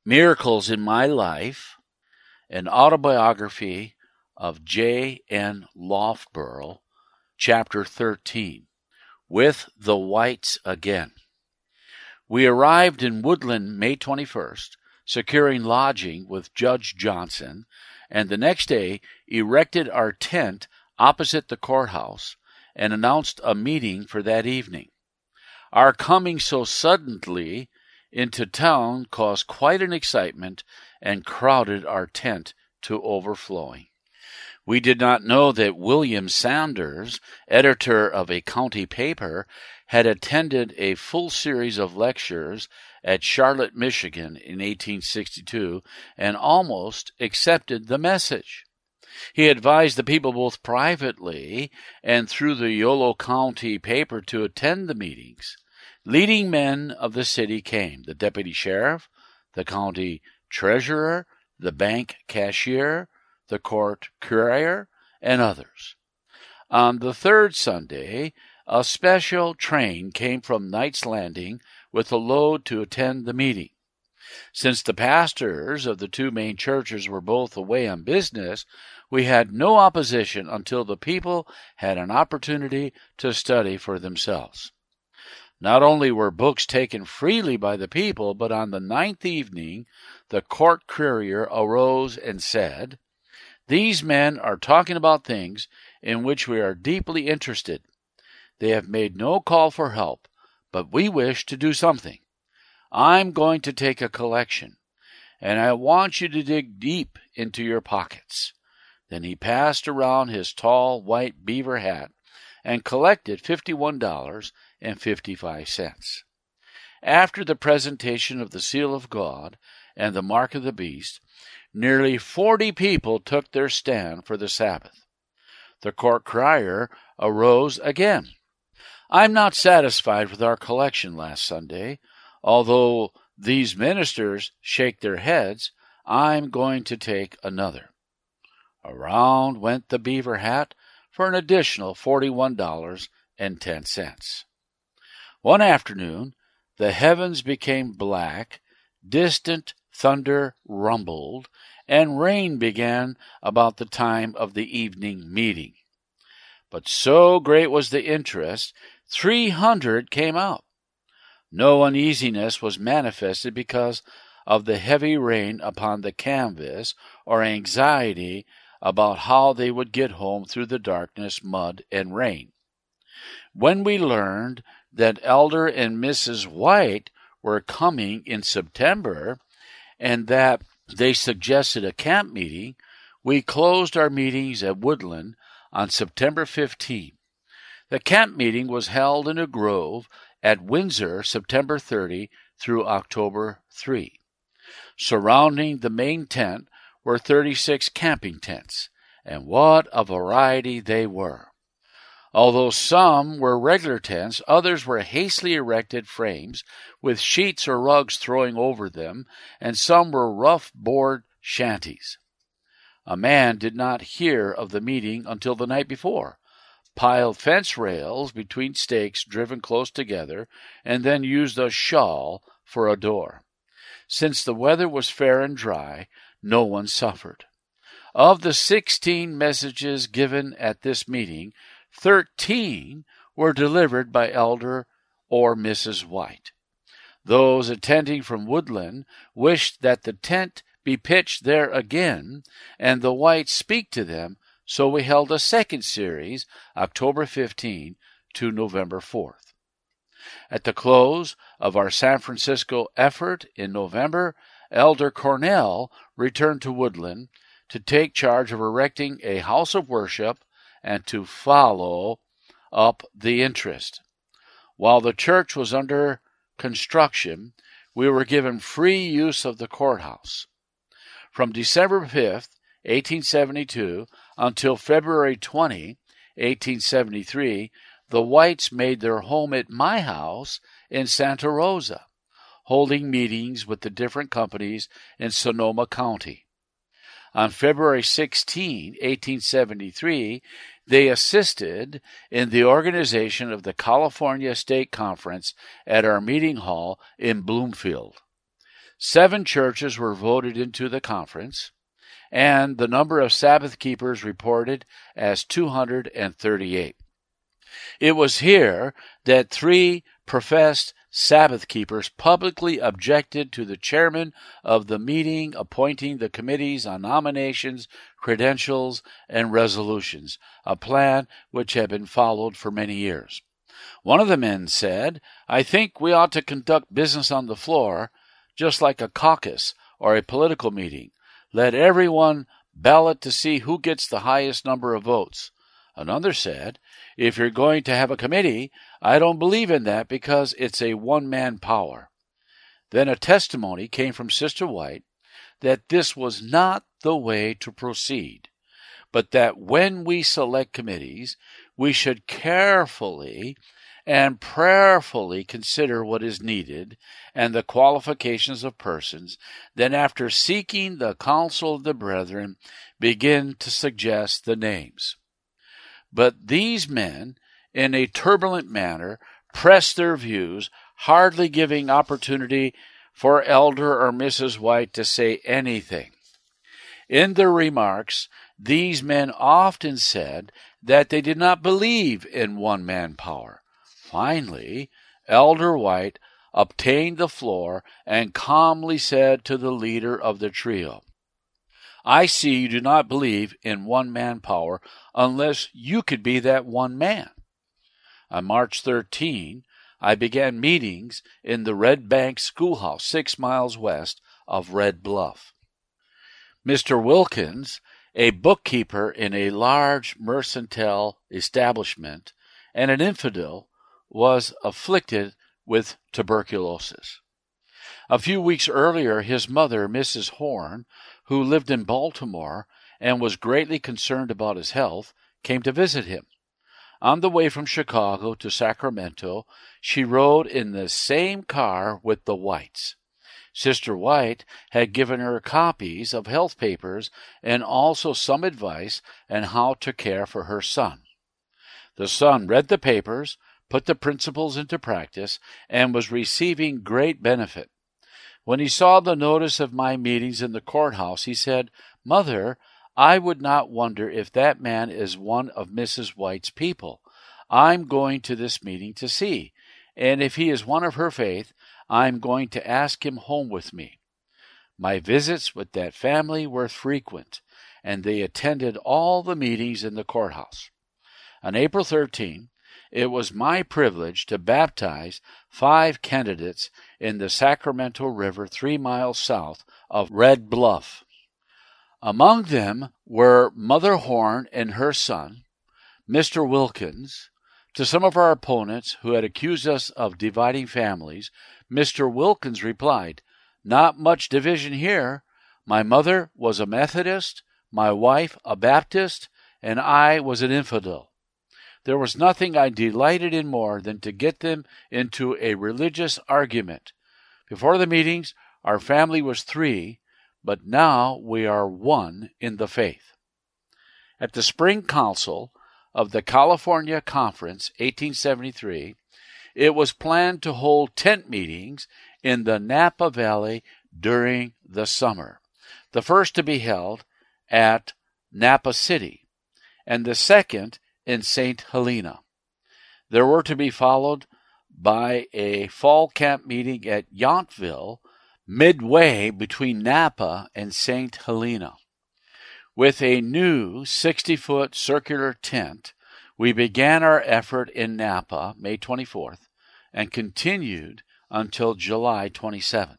Miracles in My Life, an autobiography of J. N. Loughborough, Chapter 13, With the Whites Again. We arrived in Woodland May 21st, securing lodging with Judge Johnson, and the next day erected our tent opposite the courthouse and announced a meeting for that evening. Our coming so suddenly into town caused quite an excitement and crowded our tent to overflowing. We did not know that William Sanders, editor of a county paper, had attended a full series of lectures at Charlotte, Michigan in 1862 and almost accepted the message. He advised the people both privately and through the Yolo County paper to attend the meetings. Leading men of the city came: the deputy sheriff, the county treasurer, the bank cashier, the court courier, and others. On the third Sunday, a special train came from Knight's Landing with a load to attend the meeting. Since the pastors of the two main churches were both away on business, we had no opposition until the people had an opportunity to study for themselves. Not only were books taken freely by the people, but on the ninth evening, the court courier arose and said, "These men are talking about things in which we are deeply interested. They have made no call for help, but we wish to do something. I'm going to take a collection, and I want you to dig deep into your pockets." Then he passed around his tall white beaver hat and collected $51.55. After the presentation of the seal of God and the mark of the beast, nearly 40 people took their stand for the Sabbath. The court crier arose again. "I'm not satisfied with our collection last Sunday. Although these ministers shake their heads, I'm going to take another." Around went the beaver hat for an additional $41.10. One afternoon, the heavens became black, distant thunder rumbled, and rain began about the time of the evening meeting. But so great was the interest, 300 came out. No uneasiness was manifested because of the heavy rain upon the canvas or anxiety about how they would get home through the darkness, mud, and rain. When we learned that Elder and Mrs. White were coming in September and that they suggested a camp meeting, we closed our meetings at Woodland on September 15. The camp meeting was held in a grove at Windsor September 30 through October 3. Surrounding the main tent were 36 camping tents, and what a variety they were. Although some were regular tents, others were hastily erected frames with sheets or rugs throwing over them, and some were rough board shanties. A man did not hear of the meeting until the night before, piled fence rails between stakes driven close together, and then used a shawl for a door. Since the weather was fair and dry, no one suffered. Of the 16 messages given at this meeting, 13 were delivered by Elder or Mrs. White. Those attending from Woodland wished that the tent be pitched there again, and the Whites speak to them, so we held a second series, October 15 to November 4th. At the close of our San Francisco effort in November, Elder Cornell returned to Woodland to take charge of erecting a house of worship and to follow up the interest. While the church was under construction, we were given free use of the courthouse. From December 5th, 1872, until February 20, 1873, the Whites made their home at my house in Santa Rosa, holding meetings with the different companies in Sonoma County. On February 16, 1873, they assisted in the organization of the California State Conference at our meeting hall in Bloomfield. 7 churches were voted into the conference, and the number of Sabbath keepers reported as 238. It was here that 3 professed Sabbath keepers publicly objected to the chairman of the meeting appointing the committees on nominations, credentials, and resolutions, a plan which had been followed for many years. One of the men said, "I think we ought to conduct business on the floor, just like a caucus or a political meeting. Let everyone ballot to see who gets the highest number of votes." Another said, "If you're going to have a committee, I don't believe in that because it's a one-man power." Then a testimony came from Sister White that this was not the way to proceed, but that when we select committees, we should carefully and prayerfully consider what is needed and the qualifications of persons, then after seeking the counsel of the brethren, begin to suggest the names. But these men, in a turbulent manner, pressed their views, hardly giving opportunity for Elder or Mrs. White to say anything. In their remarks, these men often said that they did not believe in one-man power. Finally, Elder White obtained the floor and calmly said to the leader of the trio, "I see you do not believe in one-man power unless you could be that one man." On March 13, I began meetings in the Red Bank Schoolhouse, 6 miles west of Red Bluff. Mr. Wilkins, a bookkeeper in a large mercantile establishment and an infidel, was afflicted with tuberculosis. A few weeks earlier, his mother, Mrs. Horn, who lived in Baltimore and was greatly concerned about his health, came to visit him. On the way from Chicago to Sacramento, she rode in the same car with the Whites. Sister White had given her copies of health papers and also some advice on how to care for her son. The son read the papers, put the principles into practice, and was receiving great benefit. When he saw the notice of my meetings in the courthouse, he said, "Mother, I would not wonder if that man is one of Mrs. White's people. I'm going to this meeting to see, and if he is one of her faith, I'm going to ask him home with me." My visits with that family were frequent, and they attended all the meetings in the courthouse. On April 13, it was my privilege to baptize 5 candidates in the Sacramento River 3 miles south of Red Bluff. Among them were Mother Horn and her son, Mr. Wilkins. To some of our opponents who had accused us of dividing families, Mr. Wilkins replied, "Not much division here. My mother was a Methodist, my wife a Baptist, and I was an infidel. There was nothing I delighted in more than to get them into a religious argument. Before the meetings, our family was 3, but now we are 1 in the faith." At the Spring Council of the California Conference, 1873, it was planned to hold tent meetings in the Napa Valley during the summer, the first to be held at Napa City, and the second in St. Helena. There were to be followed by a fall camp meeting at Yountville, midway between Napa and St. Helena. With a new 60-foot circular tent, we began our effort in Napa, May 24th, and continued until July 27th.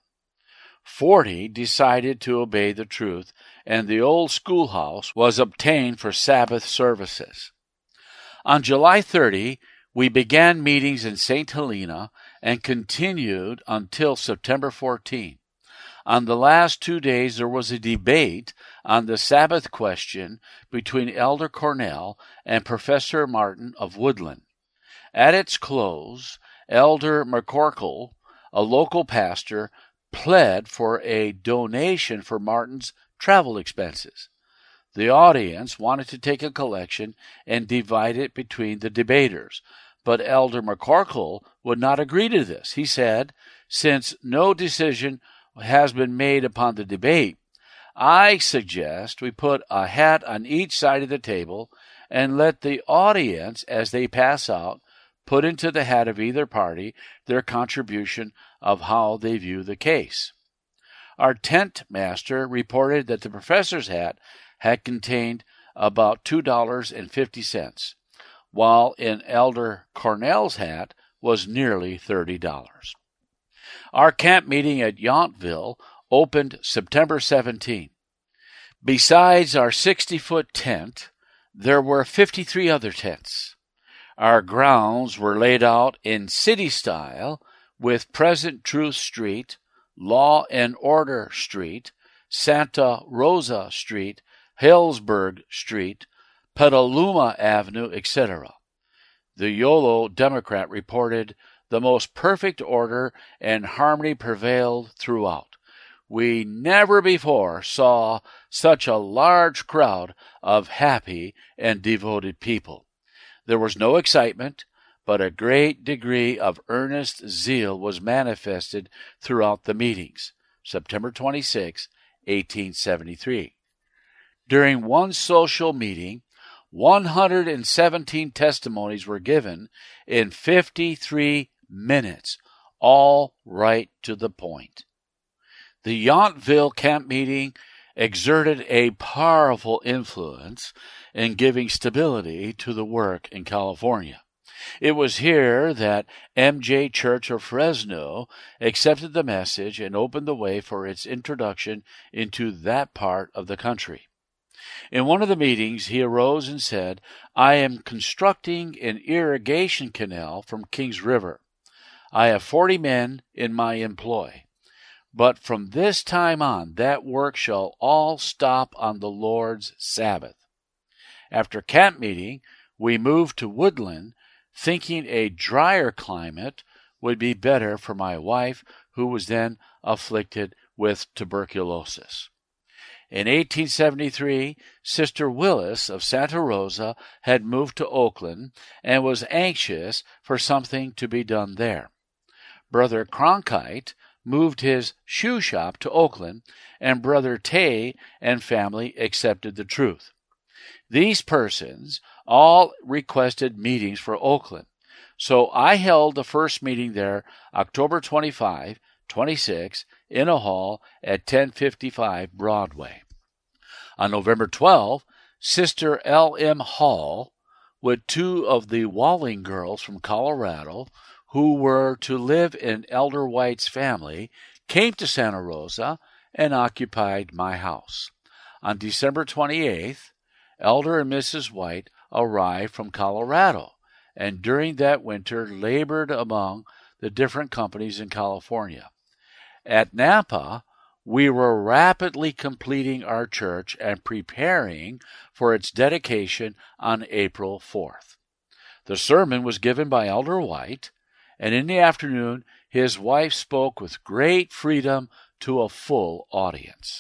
40 decided to obey the truth, and the old schoolhouse was obtained for Sabbath services. On July 30, we began meetings in St. Helena and continued until September 14. On the last 2 days, there was a debate on the Sabbath question between Elder Cornell and Professor Martin of Woodland. At its close, Elder McCorkle, a local pastor, pled for a donation for Martin's travel expenses. The audience wanted to take a collection and divide it between the debaters, but Elder McCorkle would not agree to this. He said, since no decision has been made upon the debate, I suggest we put a hat on each side of the table and let the audience, as they pass out, put into the hat of either party their contribution of how they view the case. Our tent master reported that the professor's hat had contained about $2.50, while in Elder Cornell's hat was nearly $30. Our camp meeting at Yountville opened September 17. Besides our 60-foot tent, there were 53 other tents. Our grounds were laid out in city style with Present Truth Street, Law and Order Street, Santa Rosa Street, Hillsburg Street, Petaluma Avenue, etc. The Yolo Democrat reported the most perfect order and harmony prevailed throughout. We never before saw such a large crowd of happy and devoted people. There was no excitement, but a great degree of earnest zeal was manifested throughout the meetings. September 26, 1873. During one social meeting, 117 testimonies were given in 53 minutes, all right to the point. The Yountville camp meeting exerted a powerful influence in giving stability to the work in California. It was here that M.J. Church of Fresno accepted the message and opened the way for its introduction into that part of the country. In one of the meetings, he arose and said, "I am constructing an irrigation canal from Kings River. I have 40 men in my employ. But from this time on, that work shall all stop on the Lord's Sabbath." After camp meeting, we moved to Woodland, thinking a drier climate would be better for my wife, who was then afflicted with tuberculosis. In 1873, Sister Willis of Santa Rosa had moved to Oakland and was anxious for something to be done there. Brother Cronkite moved his shoe shop to Oakland, and Brother Tay and family accepted the truth. These persons all requested meetings for Oakland, so I held the first meeting there October 25, 26, in a hall at 1055 Broadway. On November 12, Sister L.M. Hall, with 2 of the Walling girls from Colorado, who were to live in Elder White's family, came to Santa Rosa and occupied my house. On December 28th, Elder and Mrs. White arrived from Colorado, and during that winter labored among the different companies in California. At Napa, we were rapidly completing our church and preparing for its dedication on April 4th. The sermon was given by Elder White, and in the afternoon his wife spoke with great freedom to a full audience.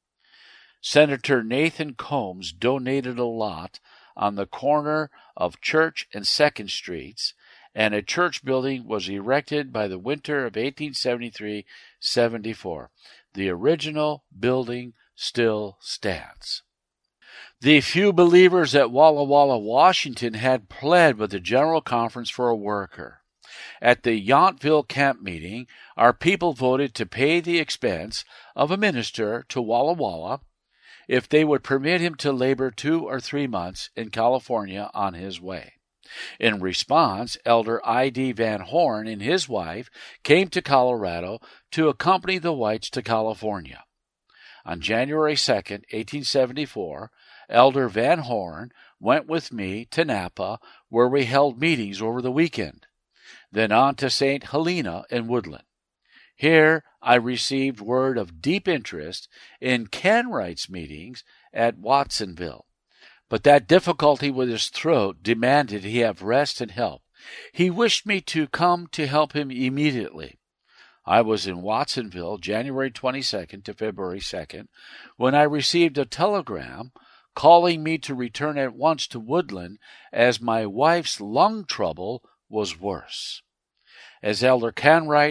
Senator Nathan Combs donated a lot on the corner of Church and 2nd Streets, and a church building was erected by the winter of 1873-74. The original building still stands. The few believers at Walla Walla, Washington had pled with the General Conference for a worker. At the Yountville camp meeting, our people voted to pay the expense of a minister to Walla Walla if they would permit him to labor 2 or 3 months in California on his way. In response, Elder I.D. Van Horn and his wife came to Colorado to accompany the Whites to California. On January 2, 1874, Elder Van Horn went with me to Napa, where we held meetings over the weekend, then on to St. Helena in Woodland. Here I received word of deep interest in Ken Wright's meetings at Watsonville, but that difficulty with his throat demanded he have rest and help. He wished me to come to help him immediately. I was in Watsonville January 22nd to February 2nd when I received a telegram calling me to return at once to Woodland as my wife's lung trouble was worse. As Elder Canwright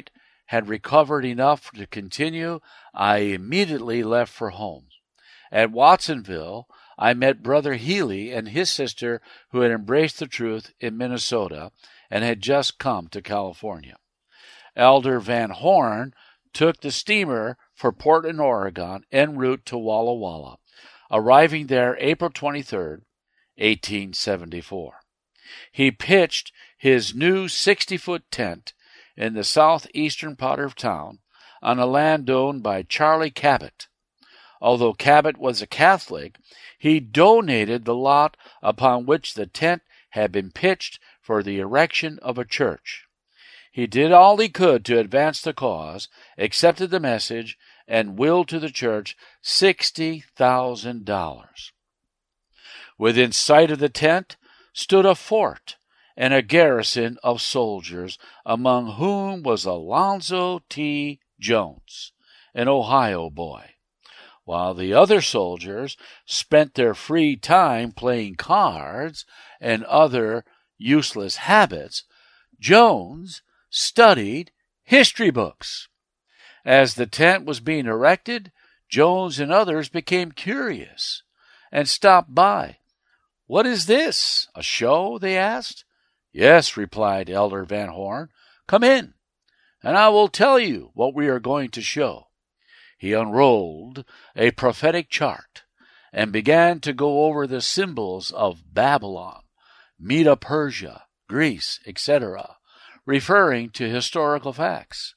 had recovered enough to continue, I immediately left for home. At Watsonville, I met Brother Healy and his sister who had embraced the truth in Minnesota and had just come to California. Elder Van Horn took the steamer for Portland, Oregon, en route to Walla Walla, arriving there April 23, 1874. He pitched his new 60-foot tent in the southeastern part of town on a land owned by Charlie Cabot. Although Cabot was a Catholic, he donated the lot upon which the tent had been pitched for the erection of a church. He did all he could to advance the cause, accepted the message, and willed to the church $60,000. Within sight of the tent stood a fort and a garrison of soldiers, among whom was Alonzo T. Jones, an Ohio boy. While the other soldiers spent their free time playing cards and other useless habits, Jones studied history books. As the tent was being erected, Jones and others became curious and stopped by. "What is this, a show?" they asked. "Yes," replied Elder Van Horn. "Come in, and I will tell you what we are going to show." He unrolled a prophetic chart and began to go over the symbols of Babylon, Medo-Persia, Greece, etc., referring to historical facts.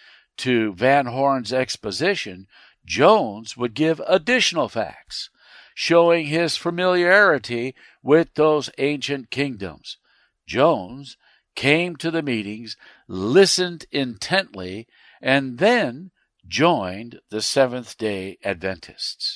To Van Horn's exposition, Jones would give additional facts, showing his familiarity with those ancient kingdoms. Jones came to the meetings, listened intently, and then joined the Seventh-day Adventists.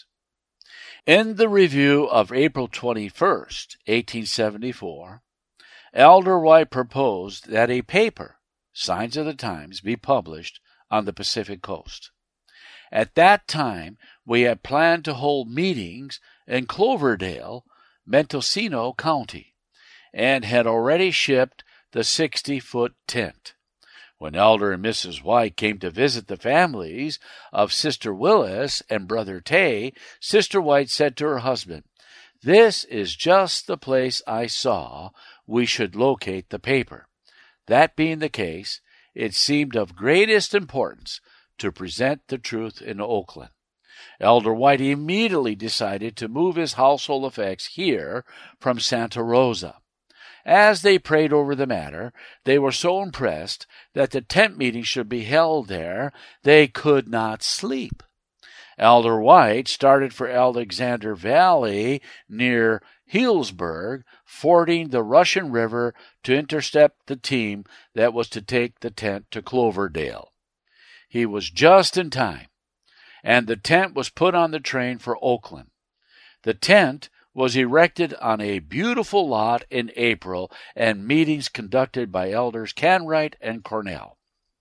In the review of April 21, 1874, Elder White proposed that a paper, Signs of the Times, be published on the Pacific Coast. At that time, we had planned to hold meetings in Cloverdale, Mendocino County, and had already shipped the 60-foot tent. When Elder and Mrs. White came to visit the families of Sister Willis and Brother Tay, Sister White said to her husband, "This is just the place I saw we should locate the paper." That being the case, it seemed of greatest importance to present the truth in Oakland. Elder White immediately decided to move his household effects here from Santa Rosa. As they prayed over the matter, they were so impressed that the tent meeting should be held there, they could not sleep. Elder White started for Alexander Valley near Healdsburg, fording the Russian River to intercept the team that was to take the tent to Cloverdale. He was just in time, and the tent was put on the train for Oakland. The tent was erected on a beautiful lot in April, and meetings conducted by Elders Canwright and Cornell.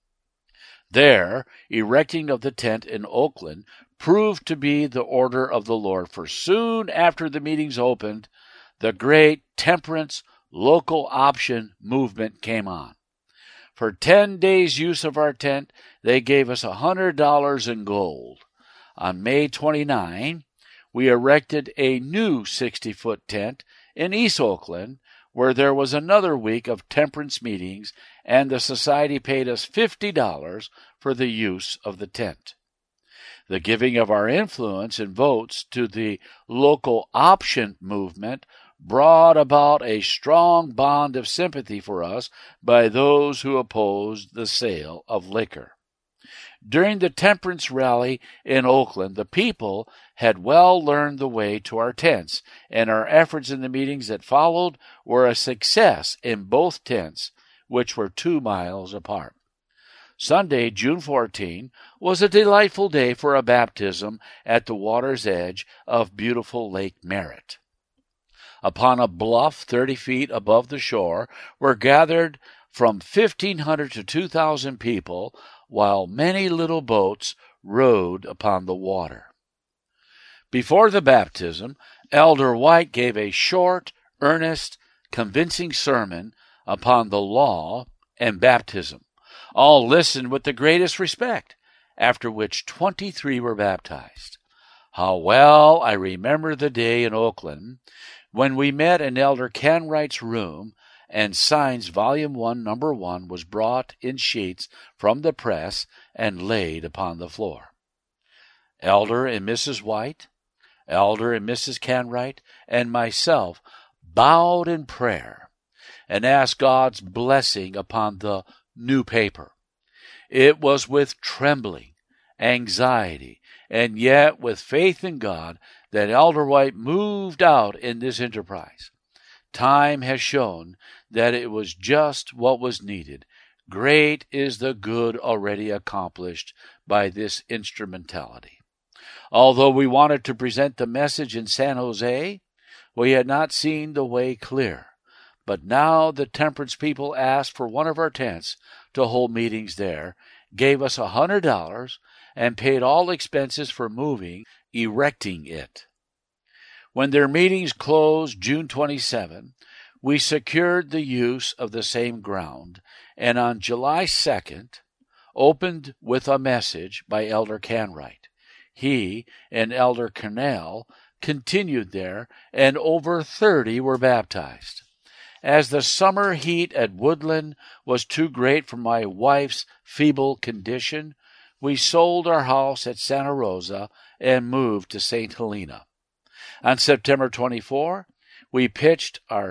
Their erecting of the tent in Oakland proved to be the order of the Lord, for soon after the meetings opened, the great temperance local option movement came on. For 10 days' use of our tent, they gave us $100 in gold. On May 29, we erected a new 60-foot tent in East Oakland, where there was another week of temperance meetings, and the society paid us $50 for the use of the tent. The giving of our influence and votes to the local option movement brought about a strong bond of sympathy for us by those who opposed the sale of liquor. During the temperance rally in Oakland, the people had well learned the way to our tents, and our efforts in the meetings that followed were a success in both tents, which were 2 miles apart. Sunday, June 14, was a delightful day for a baptism at the water's edge of beautiful Lake Merritt. Upon a bluff 30 feet above the shore were gathered from 1,500 to 2,000 people, while many little boats rode upon the water. Before the baptism, Elder White gave a short, earnest, convincing sermon upon the law and baptism. All listened with the greatest respect, after which 23 were baptized. How well I remember the day in Oakland when we met in Elder Canwright's room and Signs Volume 1, Number 1 was brought in sheets from the press and laid upon the floor. Elder and Mrs. White, Elder and Mrs. Canwright, and myself bowed in prayer and asked God's blessing upon the new paper. It was with trembling, anxiety, and yet with faith in God that Elder White moved out in this enterprise. Time has shown that it was just what was needed. Great is the good already accomplished by this instrumentality. Although we wanted to present the message in San Jose, we had not seen the way clear. But now the temperance people asked for one of our tents to hold meetings there, gave us $100, and paid all expenses for erecting it. When their meetings closed June 27, we secured the use of the same ground, and on July 2nd, opened with a message by Elder Canwright. He and Elder Cornell continued there, and over 30 were baptized. As the summer heat at Woodland was too great for my wife's feeble condition, we sold our house at Santa Rosa and moved to St. Helena. On September 24, we pitched our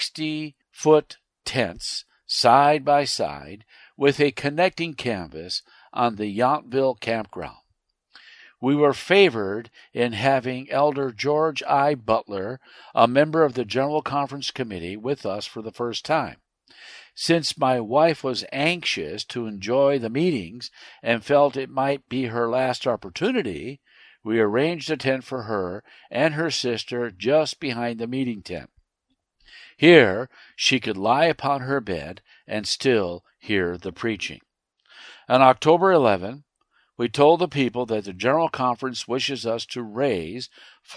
60-foot tents side by side with a connecting canvas on the Yountville campground. We were favored in having Elder George I. Butler, a member of the General Conference Committee, with us for the first time. Since my wife was anxious to enjoy the meetings and felt it might be her last opportunity, we arranged a tent for her and her sister just behind the meeting tent. Here she could lie upon her bed and still hear the preaching. On October 11, we told the people that the General Conference wishes us to raise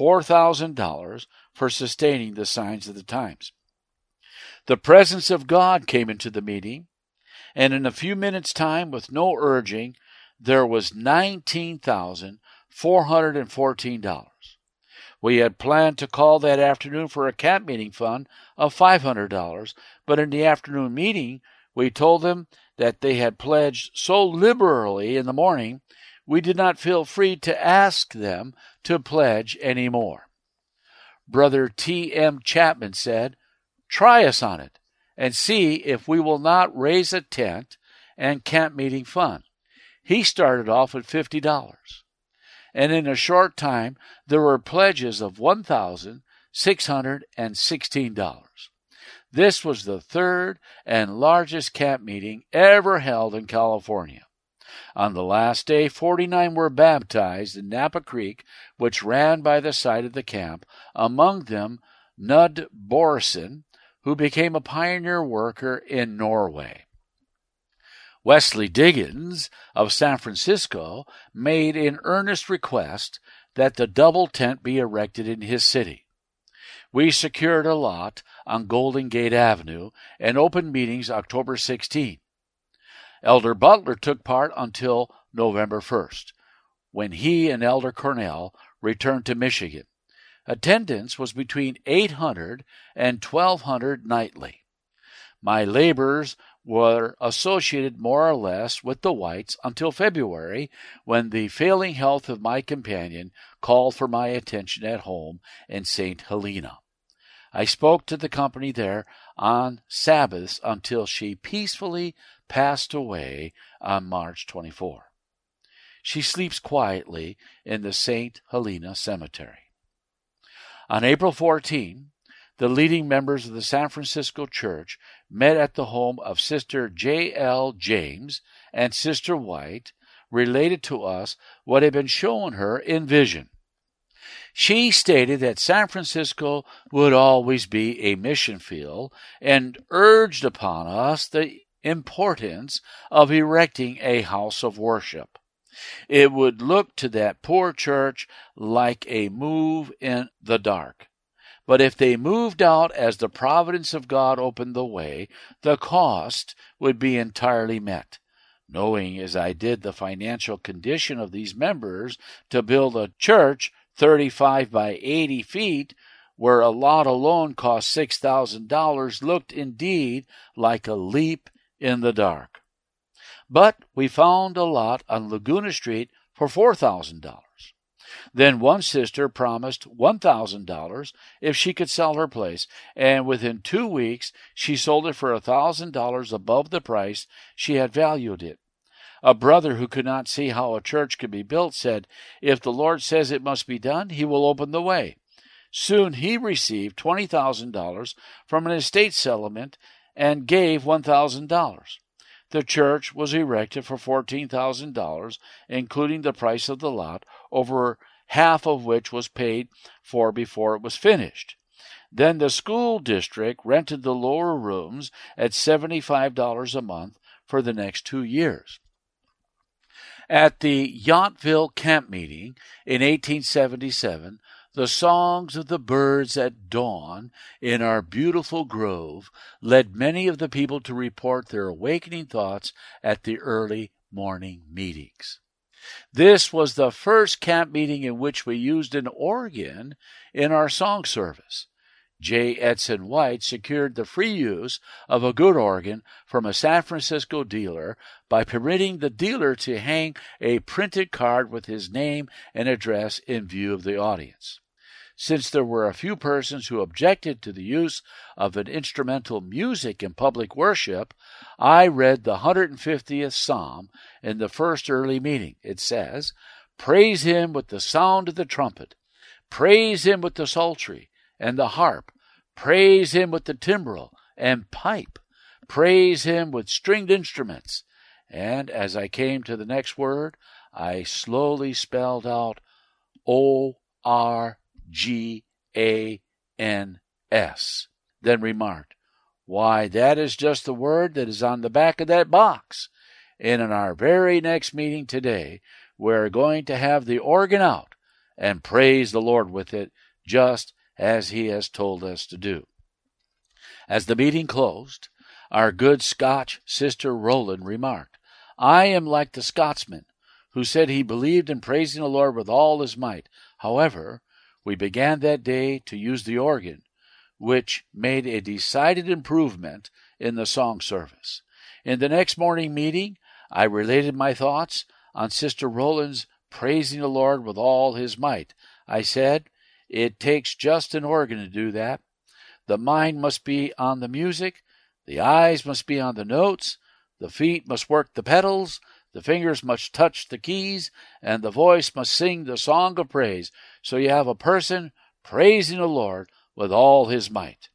$4,000 for sustaining the Signs of the Times. The presence of God came into the meeting, and in a few minutes' time, with no urging, there was $19,414. We had planned to call that afternoon for a camp meeting fund of $500, but in the afternoon meeting, we told them that they had pledged so liberally in the morning, we did not feel free to ask them to pledge any more. Brother T.M. Chapman said, "Try us on it and see if we will not raise a tent and camp meeting fund." He started off with $50, and in a short time there were pledges of $1,616. This was the third and largest camp meeting ever held in California. On the last day, 49 were baptized in Napa Creek, which ran by the side of the camp, among them Nud Borison, who became a pioneer worker in Norway. Wesley Diggins of San Francisco made an earnest request that the double tent be erected in his city. We secured a lot on Golden Gate Avenue and opened meetings October 16. Elder Butler took part until November 1st, when he and Elder Cornell returned to Michigan. Attendance was between 800 and 1,200 nightly. My labors were associated more or less with the Whites until February, when the failing health of my companion called for my attention at home in St. Helena. I spoke to the company there on Sabbaths until she peacefully passed away on March 24. She sleeps quietly in the St. Helena Cemetery. On April 14, the leading members of the San Francisco Church met at the home of Sister J.L. James and Sister White, related to us what had been shown her in vision. She stated that San Francisco would always be a mission field and urged upon us the importance of erecting a house of worship. It would look to that poor church like a move in the dark. But if they moved out as the providence of God opened the way, the cost would be entirely met. Knowing as I did the financial condition of these members to build a church 35 by 80 feet, where a lot alone cost $6,000, looked indeed like a leap in the dark. But we found a lot on Laguna Street for $4,000. Then one sister promised $1,000 if she could sell her place, and within 2 weeks she sold it for $1,000 above the price she had valued it. A brother who could not see how a church could be built said, "If the Lord says it must be done, he will open the way." Soon he received $20,000 from an estate settlement and gave $1,000. The church was erected for $14,000, including the price of the lot, over half of which was paid for before it was finished. Then the school district rented the lower rooms at $75 a month for the next 2 years. At the Yountville camp meeting in 1877, the songs of the birds at dawn in our beautiful grove led many of the people to report their awakening thoughts at the early morning meetings. This was the first camp meeting in which we used an organ in our song service. J. Edson White secured the free use of a good organ from a San Francisco dealer by permitting the dealer to hang a printed card with his name and address in view of the audience. Since there were a few persons who objected to the use of an instrumental music in public worship, I read the 150th Psalm in the first early meeting. It says, "Praise him with the sound of the trumpet. Praise him with the psaltery and the harp. Praise him with the timbrel and pipe. Praise him with stringed instruments." And as I came to the next word, I slowly spelled out ORGANS, then remarked, "Why, that is just the word that is on the back of that box. And in our very next meeting today, we're going to have the organ out and praise the Lord with it, just as he has told us to do." As the meeting closed, our good Scotch sister Rowland remarked, "I am like the Scotsman who said he believed in praising the Lord with all his might. However, we began that day to use the organ, which made a decided improvement in the song service." In the next morning meeting, I related my thoughts on Sister Rowland's praising the Lord with all his might. I said, "It takes just an organ to do that. The mind must be on the music, the eyes must be on the notes, the feet must work the pedals, the fingers must touch the keys, and the voice must sing the song of praise. So you have a person praising the Lord with all his might."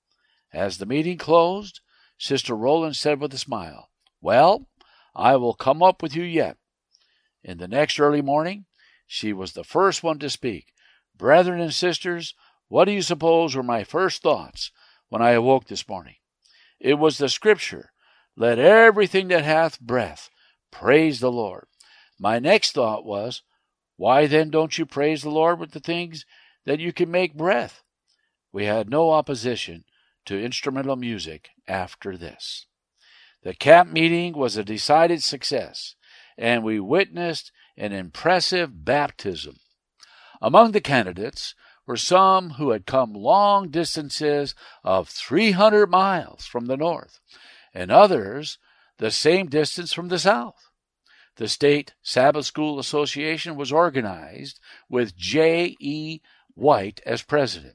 As the meeting closed, Sister Rowland said with a smile, "Well, I will come up with you yet." In the next early morning, she was the first one to speak. "Brethren and sisters, what do you suppose were my first thoughts when I awoke this morning? It was the scripture, 'Let everything that hath breath praise the Lord.' My next thought was, why then don't you praise the Lord with the things that you can make breath?" We had no opposition to instrumental music after this. The camp meeting was a decided success, and we witnessed an impressive baptism. Among the candidates were some who had come long distances of 300 miles from the north, and others the same distance from the south. The State Sabbath School Association was organized with J. E. White as president.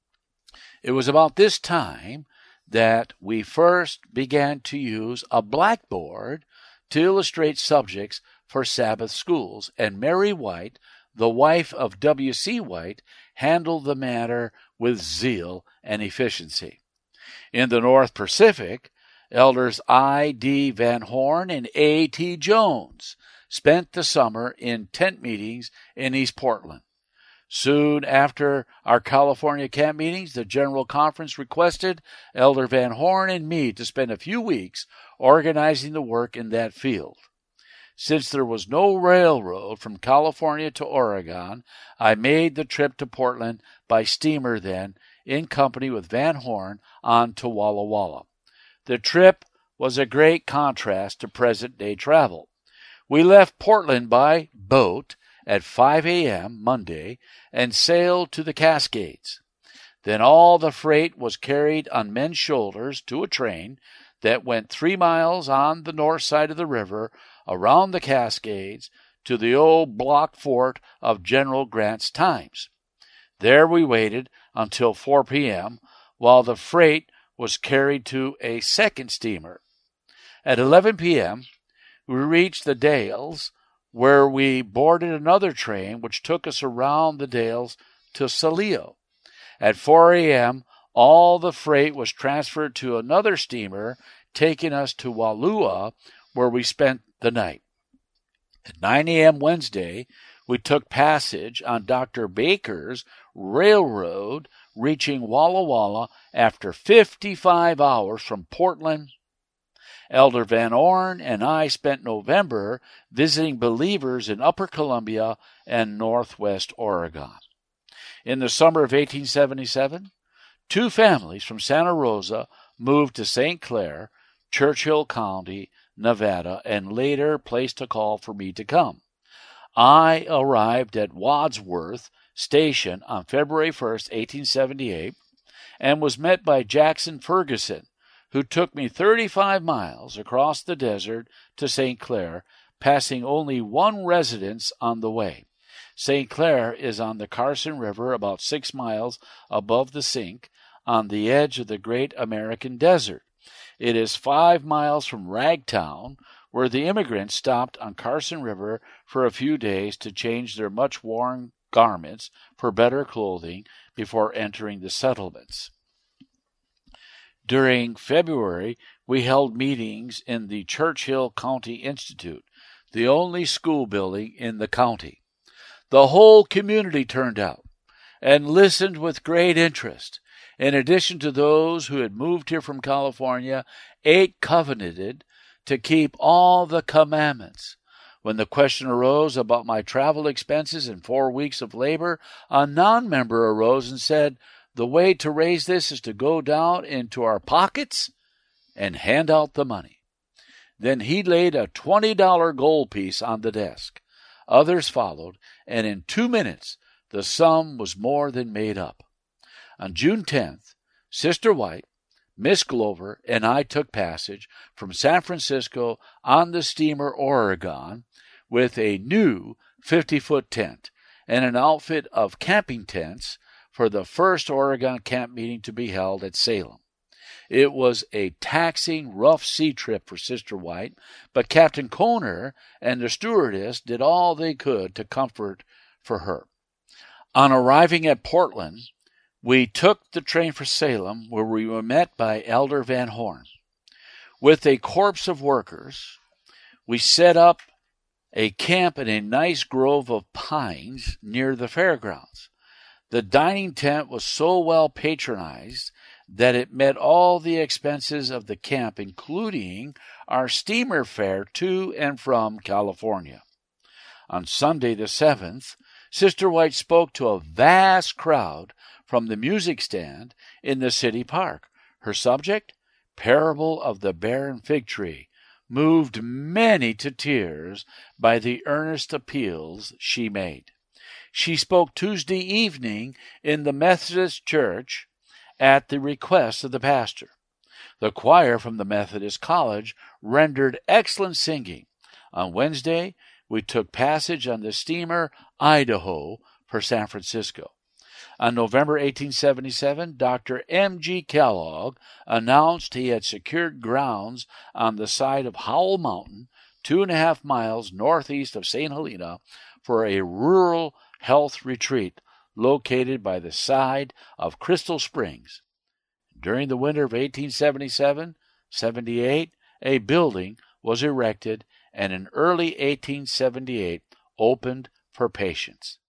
It was about this time that we first began to use a blackboard to illustrate subjects for Sabbath schools, and Mary White, the wife of W.C. White, handled the matter with zeal and efficiency. In the North Pacific, Elders I.D. Van Horn and A.T. Jones spent the summer in tent meetings in East Portland. Soon after our California camp meetings, the General Conference requested Elder Van Horn and me to spend a few weeks organizing the work in that field. Since there was no railroad from California to Oregon, I made the trip to Portland by steamer then, in company with Van Horn, on to Walla Walla. The trip was a great contrast to present-day travel. We left Portland by boat at 5 a.m. Monday and sailed to the Cascades. Then all the freight was carried on men's shoulders to a train that went 3 miles on the north side of the river around the Cascades to the old block fort of General Grant's times. There we waited until 4 p.m. while the freight was carried to a second steamer. At 11 p.m., we reached the Dalles, where we boarded another train which took us around the Dalles to Salillo. At 4 a.m., all the freight was transferred to another steamer, taking us to Wallula, where we spent the night. At 9 a.m. Wednesday, we took passage on Dr. Baker's railroad, reaching Walla Walla after 55 hours from Portland. Elder Van Horn and I spent November visiting believers in Upper Columbia and Northwest Oregon. In the summer of 1877, 2 families from Santa Rosa moved to St. Clair, Churchill County, Nevada, and later placed a call for me to come. I arrived at Wadsworth Station on February 1st, 1878, and was met by Jackson Ferguson, who took me 35 miles across the desert to St. Clair, passing only one residence on the way. St. Clair is on the Carson River about 6 miles above the Sink, on the edge of the great American desert. It is 5 miles from Ragtown, where the immigrants stopped on Carson River for a few days to change their much-worn garments for better clothing before entering the settlements. During February, we held meetings in the Churchill County Institute, the only school building in the county. The whole community turned out and listened with great interest. In addition to those who had moved here from California, 8 covenanted to keep all the commandments. When the question arose about my travel expenses and 4 weeks of labor, a non-member arose and said, "The way to raise this is to go down into our pockets and hand out the money." Then he laid a $20 gold piece on the desk. Others followed, and in 2 minutes the sum was more than made up. On June 10th, Sister White, Miss Glover, and I took passage from San Francisco on the steamer Oregon with a new 50-foot tent and an outfit of camping tents for the first Oregon camp meeting to be held at Salem. It was a taxing, rough sea trip for Sister White, but Captain Koner and the stewardess did all they could to comfort for her. On arriving at Portland, we took the train for Salem, where we were met by Elder Van Horn. With a corps of workers, we set up a camp in a nice grove of pines near the fairgrounds. The dining tent was so well patronized that it met all the expenses of the camp, including our steamer fare to and from California. On Sunday the 7th, Sister White spoke to a vast crowd from the music stand in the city park. Her subject, Parable of the Barren Fig Tree, moved many to tears by the earnest appeals she made. She spoke Tuesday evening in the Methodist Church at the request of the pastor. The choir from the Methodist College rendered excellent singing. On Wednesday, we took passage on the steamer Idaho for San Francisco. On November 1877, Dr. M.G. Kellogg announced he had secured grounds on the side of Howell Mountain, 2.5 miles northeast of St. Helena, for a rural health retreat located by the side of Crystal Springs. During the winter of 1877-78, a building was erected and in early 1878 opened for patients.